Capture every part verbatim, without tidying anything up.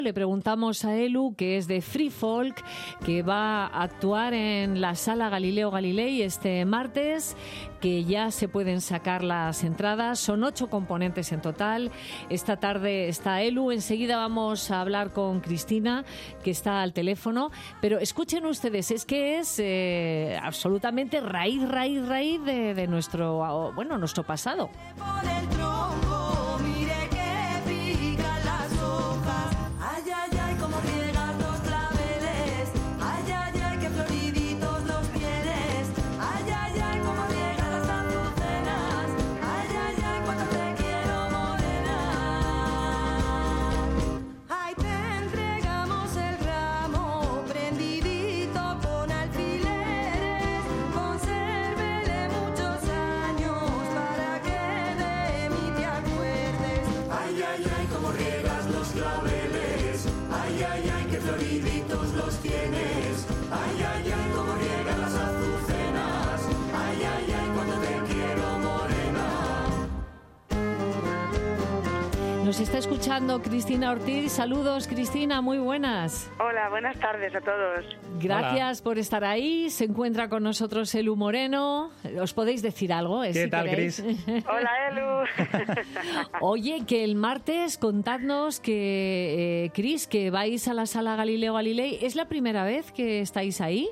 Le preguntamos a Elu, que es de Free Folk, que va a actuar en la Sala Galileo Galilei este martes, que ya se pueden sacar las entradas. Son ocho componentes en total. Esta tarde está Elu. Enseguida vamos a hablar con Cristina, que está al teléfono. Pero escuchen ustedes, es que es eh, absolutamente raíz, raíz, raíz de, de nuestro, bueno, nuestro pasado. Nos está escuchando Cristina Ortiz. Saludos, Cristina, muy buenas. Hola, buenas tardes a todos. Gracias Hola. por estar ahí. Se encuentra con nosotros Elu Moreno. ¿Os podéis decir algo? ¿Qué si tal, queréis? Cris? Hola, Elu. Oye, que el martes contadnos que, eh, Cris, que vais a la Sala Galileo Galilei. ¿Es la primera vez que estáis ahí?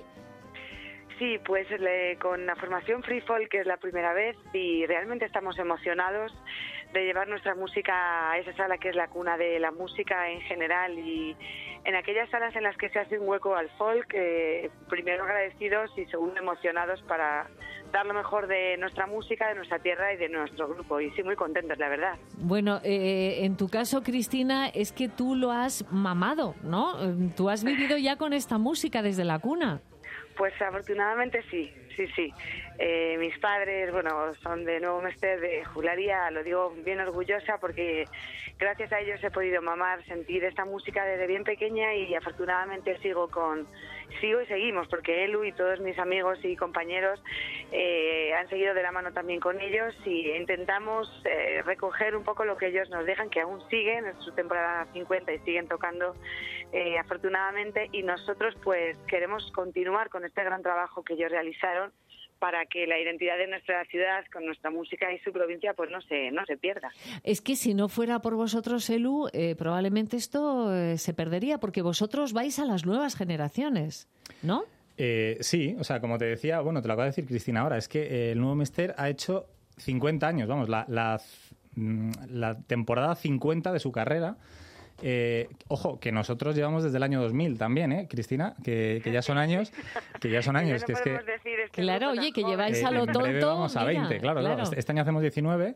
Sí, pues le, con la formación Free Folk, que es la primera vez, y realmente estamos emocionados de llevar nuestra música a esa sala que es la cuna de la música en general, y en aquellas salas en las que se hace un hueco al folk, eh, primero agradecidos y segundo emocionados para dar lo mejor de nuestra música, de nuestra tierra y de nuestro grupo, y sí, muy contentos, la verdad. Bueno, eh, en tu caso, Cristina, es que tú lo has mamado, ¿no? Tú has vivido ya con esta música desde la cuna. Pues afortunadamente sí, sí, sí. Eh, mis padres, bueno, son de Nuevo Mester, de Juglaría, lo digo bien orgullosa porque gracias a ellos he podido mamar, sentir esta música desde bien pequeña, y afortunadamente sigo con, sigo y seguimos, porque Elu y todos mis amigos y compañeros eh, han seguido de la mano también con ellos, y intentamos eh, recoger un poco lo que ellos nos dejan, que aún siguen, es su temporada cincuenta y siguen tocando eh, afortunadamente, y nosotros pues queremos continuar con este gran trabajo que ellos realizaron para que la identidad de nuestra ciudad con nuestra música y su provincia pues no se no se pierda. Es que si no fuera por vosotros, Elu, eh, probablemente esto eh, se perdería, porque vosotros vais a las nuevas generaciones, ¿no? Eh, sí, o sea, como te decía, bueno, te lo acaba de decir Cristina ahora, es que eh, el Nuevo Mester ha hecho cincuenta años, vamos, la, la, la temporada cincuenta de su carrera. Eh, ojo, que nosotros llevamos desde el año dos mil también, ¿eh, Cristina? Que, que ya son años, que ya son años. no que es que, este claro, oye, que lleváis eh, a lo en breve tonto. vamos a mira, veinte, claro, claro. claro. Este año hacemos diecinueve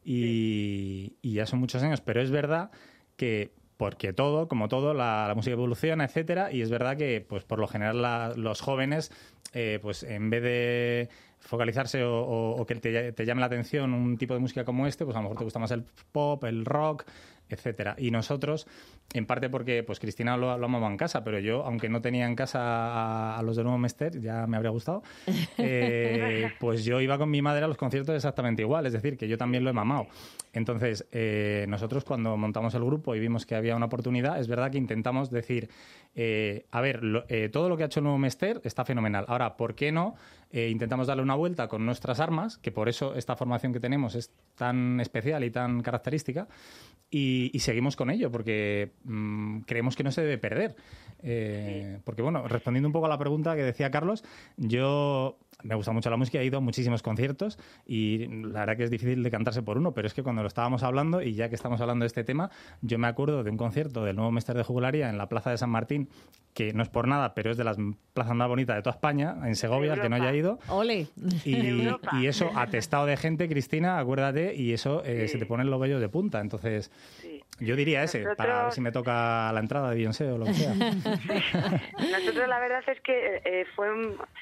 y, y ya son muchos años, pero es verdad que porque todo, como todo, la, la música evoluciona, etcétera, y es verdad que, pues por lo general, la, los jóvenes, eh, pues en vez de focalizarse o, o, o que te, te llame la atención un tipo de música como este, pues a lo mejor te gusta más el pop, el rock, etcétera. Y nosotros, en parte porque pues Cristina lo, lo amaba en casa, pero yo, aunque no tenía en casa a, a los de Nuevo Mester, ya me habría gustado, eh, pues yo iba con mi madre a los conciertos exactamente igual, es decir, que yo también lo he mamado. Entonces, eh, nosotros cuando montamos el grupo y vimos que había una oportunidad, es verdad que intentamos decir, eh, a ver, lo, eh, todo lo que ha hecho Nuevo Mester está fenomenal. Ahora, ¿por qué no eh, intentamos darle una vuelta con nuestras armas? Que por eso esta formación que tenemos es tan especial y tan característica. Y, y seguimos con ello, porque mmm, creemos que no se debe perder. Eh, sí. Porque, bueno, respondiendo un poco a la pregunta que decía Carlos, yo me gusta mucho la música, he ido a muchísimos conciertos y la verdad que es difícil decantarse por uno, pero es que cuando lo estábamos hablando, y ya que estamos hablando de este tema, yo me acuerdo de un concierto del Nuevo Mester de Juglaría en la Plaza de San Martín, que no es por nada, pero es de las plazas más bonitas de toda España, en Segovia, el que no haya ido. ¡Ole! Y, y eso atestado de gente, Cristina, acuérdate, y eso eh, sí. se te ponen los vellos de punta. Entonces, sí. yo diría ese, Nosotros... para ver si me toca la entrada de Beyoncé o lo que sea. Nosotros la verdad es que eh, fue un...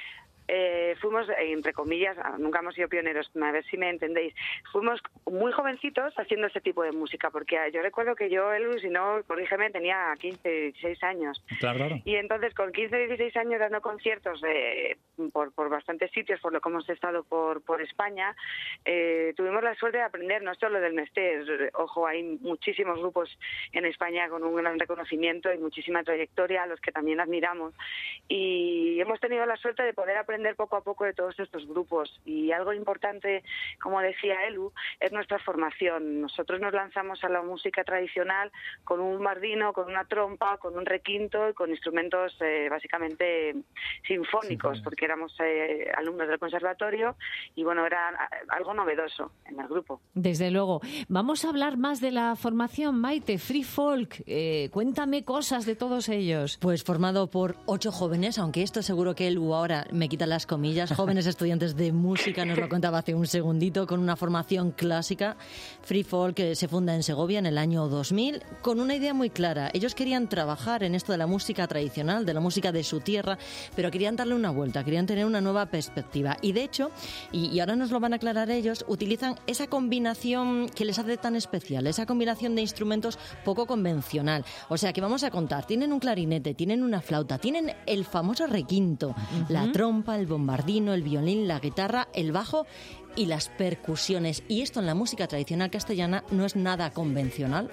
eh, fuimos, entre comillas, nunca hemos sido pioneros, a ver si me entendéis, fuimos muy jovencitos haciendo ese tipo de música, porque yo recuerdo que yo, Elu, si no, corrígeme, tenía quince, dieciséis años. Claro, claro. Y entonces con quince, dieciséis años dando conciertos eh, por, por bastantes sitios, por lo que hemos estado por, por España, eh, tuvimos la suerte de aprender no solo del Mester. Ojo, hay muchísimos grupos en España con un gran reconocimiento y muchísima trayectoria, a los que también admiramos. Y hemos tenido la suerte de poder aprender poco a poco de todos estos grupos. Y algo importante, como decía Elu, es nuestra formación. Nosotros nos lanzamos a la música tradicional con un bombardino, con una trompa, con un requinto y con instrumentos eh, básicamente sinfónicos, porque éramos eh, alumnos del conservatorio y bueno, era algo novedoso en el grupo. Desde luego. Vamos a hablar más de la formación, Maite, Free Folk. Eh, cuéntame cosas de todos ellos. Pues formado por ocho jóvenes, aunque esto seguro que él ahora me quita las comillas, jóvenes estudiantes de música, nos lo contaba hace un segundito, con una formación clásica. Free Folk eh, se funda en Segovia en el año dos mil con una idea muy clara. Ellos querían trabajar en esto de la música tradicional, de la música de su tierra, pero querían darle una vuelta, querían tener una nueva perspectiva. Y de hecho, y, y ahora nos lo van a aclarar ellos, utilizan esa combinación que les hace tan especial, esa combinación de instrumentos poco convencional. O sea que vamos a contar, tienen un clarinete, tienen una flauta, tienen el famoso requinto, uh-huh. la trompa, el bombardino, el violín, la guitarra, el bajo y las percusiones. Y esto en la música tradicional castellana no es nada convencional.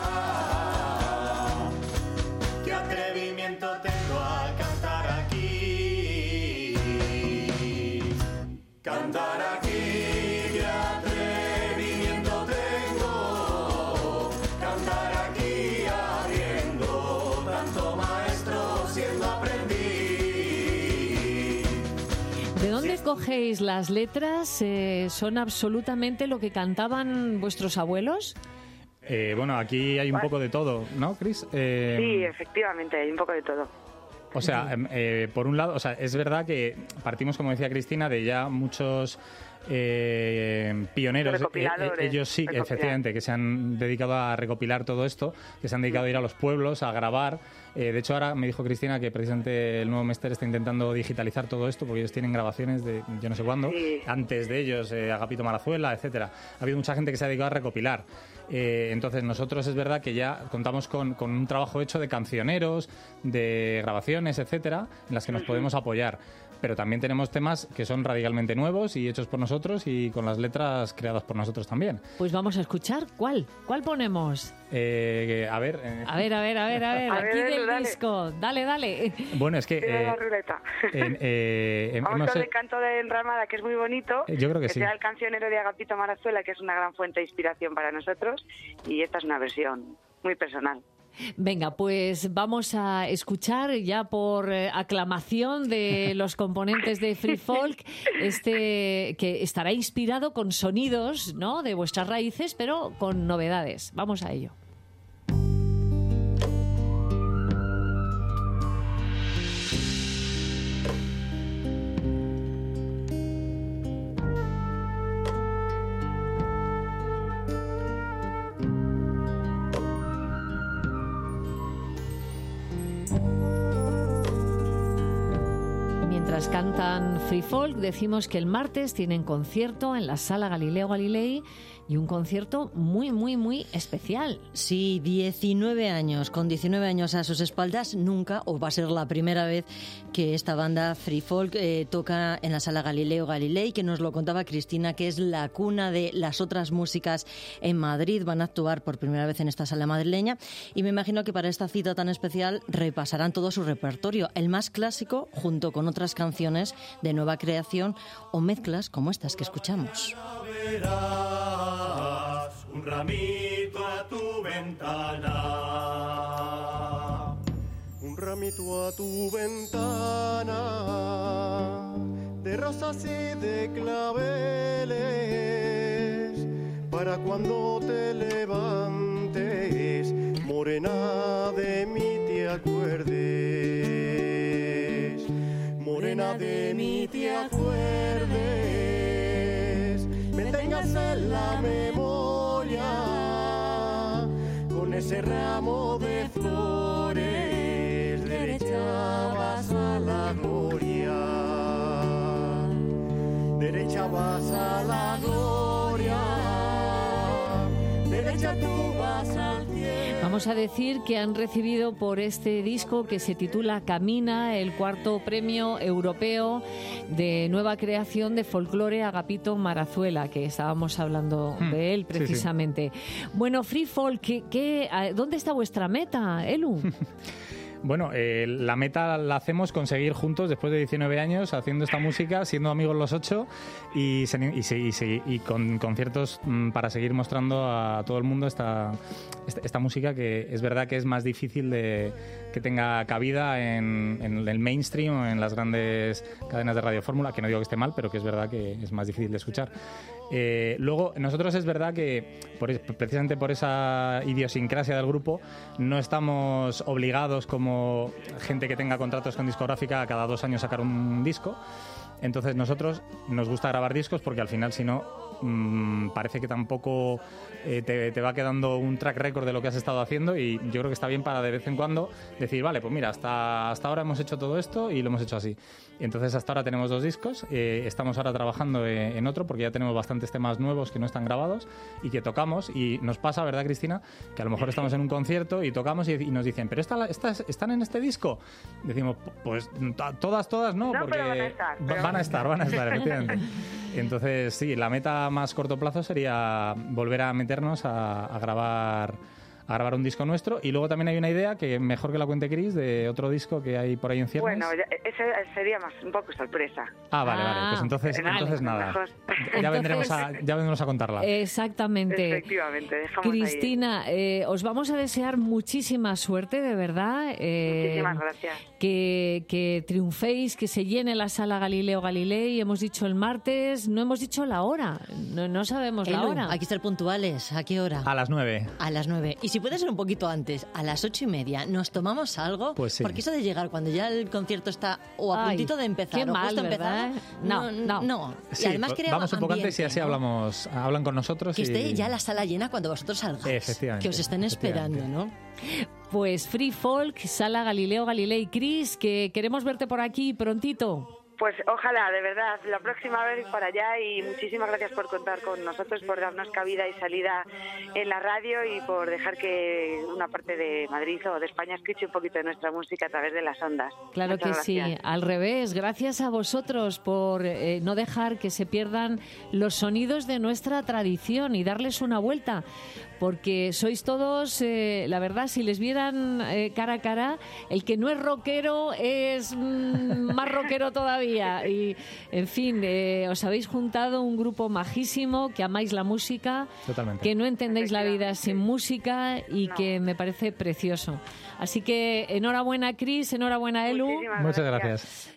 ¡Qué atrevimiento tengo al cantar aquí! Cantar aquí. ¿De dónde cogéis las letras? Eh, ¿Son absolutamente lo que cantaban vuestros abuelos? Eh, bueno, aquí hay un poco de todo, ¿no, Cris? Eh, sí, efectivamente, hay un poco de todo. O sea, eh, por un lado, o sea, es verdad que partimos, como decía Cristina, de ya muchos eh, pioneros. Eh, ellos sí, efectivamente, que se han dedicado a recopilar todo esto, que se han dedicado a ir a los pueblos, a grabar. Eh, de hecho, ahora me dijo Cristina que precisamente el nuevo Mester está intentando digitalizar todo esto, porque ellos tienen grabaciones de yo no sé cuándo, sí. Antes de ellos, eh, Agapito Marazuela, etcétera. Ha habido mucha gente que se ha dedicado a recopilar. Eh, entonces, nosotros es verdad que ya contamos con, con un trabajo hecho de cancioneros, de grabaciones, etcétera, en las que nos uh-huh. podemos apoyar. Pero también tenemos temas que son radicalmente nuevos y hechos por nosotros y con las letras creadas por nosotros también. Pues vamos a escuchar. ¿Cuál? ¿Cuál ponemos? Eh, a ver... Eh. A ver, a ver, a ver, a ver. A aquí ver, del dale. disco. Dale, dale. Bueno, es que... Eh, la ruleta. Eh, eh, vamos hemos, con el canto de Enramada, que es muy bonito. Yo creo que, que sí. sea el cancionero de Agapito Marazuela, que es una gran fuente de inspiración para nosotros. Y esta es una versión muy personal. Venga, pues vamos a escuchar ya por eh, aclamación de los componentes de Free Folk, este que estará inspirado con sonidos, ¿no?, de vuestras raíces, pero con novedades. Vamos a ello. Mientras cantan Free Folk, decimos que el martes tienen concierto en la Sala Galileo Galilei y un concierto muy, muy, muy especial. Sí, diecinueve años, con diecinueve años a sus espaldas, nunca, o va a ser la primera vez que esta banda Free Folk eh, toca en la Sala Galileo Galilei, que nos lo contaba Cristina, que es la cuna de las otras músicas en Madrid. Van a actuar por primera vez en esta sala madrileña y me imagino que para esta cita tan especial repasarán todo su repertorio, el más clásico junto con otras canciones de nueva creación o mezclas como estas que escuchamos. Un ramito a tu ventana, un ramito a tu ventana, de rosas y de claveles, para cuando te levantes, morena de mí te acuerdes, morena de mí te acuerdes, me tengas en la memoria, con ese ramo de flores, derechas a la gloria. izquierda vas a la gloria, derecha tú vas al cielo. Vamos a decir que han recibido por este disco que se titula Camina el cuarto premio europeo de nueva creación de folclore Agapito Marazuela, que estábamos hablando hmm. de él precisamente. Sí, sí. Bueno, Free Folk, ¿qué, qué, ¿dónde está vuestra meta, Elu? Bueno, eh, la meta la hacemos conseguir juntos después de diecinueve años haciendo esta música, siendo amigos los ocho y, y, y, y, y con conciertos mmm, para seguir mostrando a todo el mundo esta, esta, esta música, que es verdad que es más difícil de que tenga cabida en, en el mainstream o en las grandes cadenas de Radio Fórmula, que no digo que esté mal, pero que es verdad que es más difícil de escuchar. Eh, luego, nosotros es verdad que por, precisamente por esa idiosincrasia del grupo no estamos obligados como gente que tenga contratos con discográfica a cada dos años sacar un disco. Entonces nosotros nos gusta grabar discos porque al final, si no, mmm, parece que tampoco eh, te, te va quedando un track record de lo que has estado haciendo, y yo creo que está bien para de vez en cuando decir, vale, pues mira, hasta, hasta ahora hemos hecho todo esto y lo hemos hecho así. Y entonces hasta ahora tenemos dos discos, eh, estamos ahora trabajando en, en otro porque ya tenemos bastantes temas nuevos que no están grabados y que tocamos, y nos pasa, ¿verdad, Cristina? Que a lo mejor estamos en un concierto y tocamos y, y nos dicen, ¿pero esta, estas están en este disco? Decimos, pues todas, todas no, no porque pero van a estar. Pero... Van a estar, van a estar, efectivamente. Entonces, sí, la meta más corto plazo sería volver a meternos a, a grabar a grabar un disco nuestro, y luego también hay una idea que mejor que la cuente Cris, de otro disco que hay por ahí en ciernes. Bueno, ese sería más un poco sorpresa. Ah, vale, vale, pues entonces, vale, entonces nada, mejor. ya vendremos a, ya vendremos a contarla. Exactamente. Efectivamente, dejamos Cristina, eh, os vamos a desear muchísima suerte, de verdad. Eh, Muchísimas gracias. Que, que triunféis, que se llene la sala Galileo Galilei. Hemos dicho el martes, no hemos dicho la hora, no, no sabemos Elu, la hora. Hay que estar puntuales. ¿A qué hora? A las nueve. A las nueve. Y si puede ser un poquito antes, a las ocho y media, ¿nos tomamos algo? Pues sí. Porque eso de llegar cuando ya el concierto está o a Ay, puntito de empezar qué o mal, justo ¿verdad? empezar, No, no. no. Sí, y además crea vamos un poco ambiente, antes y así ¿no? hablamos, hablan con nosotros. Que y... esté ya la sala llena cuando vosotros salgáis. Efectivamente. Que os estén esperando, ¿no? Pues Free Folk, sala Galileo Galilei. Cris, que queremos verte por aquí prontito. Pues ojalá, de verdad, la próxima vez para allá, y muchísimas gracias por contar con nosotros, por darnos cabida y salida en la radio y por dejar que una parte de Madrid o de España escuche un poquito de nuestra música a través de las ondas. Claro Muchas que gracias. sí, al revés, gracias a vosotros por eh, no dejar que se pierdan los sonidos de nuestra tradición y darles una vuelta, porque sois todos, eh, la verdad, si les vieran eh, cara a cara, el que no es rockero es mm, más rockero todavía. Y, en fin, eh, os habéis juntado un grupo majísimo, que amáis la música, Totalmente. que no entendéis la vida sin música y No. que me parece precioso. Así que enhorabuena, Cris, enhorabuena, Elu. Muchísimas Muchas gracias. gracias.